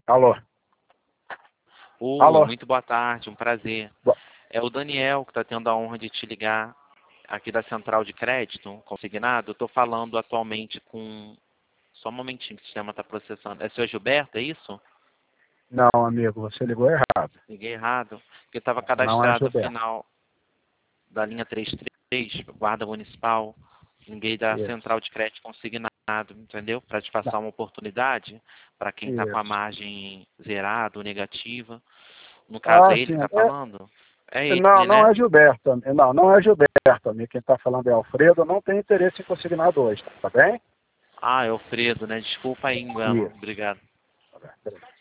Alô? Oi, Alô? muito boa tarde, um prazer. Bo- É o Daniel que está tendo a honra de te ligar aqui da Central de Crédito Consignado. Eu estou falando atualmente com... Só um momentinho que o sistema está processando. É o senhor Gilberto, é isso? Não, amigo, você ligou errado. Liguei errado. Porque estava Não é cadastrado Gilberto. final da linha 33, Guarda Municipal. Liguei da Isso. Central de Crédito Consignado, entendeu? Para te passar uma oportunidade para quem está com a Isso. margem zerada ou negativa. No caso, Ah, é ele sim. que está falando? É Não, ele, não né? é Gilberto. Não, não é Gilberto, amigo. Quem está falando é Alfredo. Não tem interesse em consignado hoje, tá bem? Ah, é o Fredo, né? Desculpa aí, engano. Isso. Obrigado. Tá bem, beleza.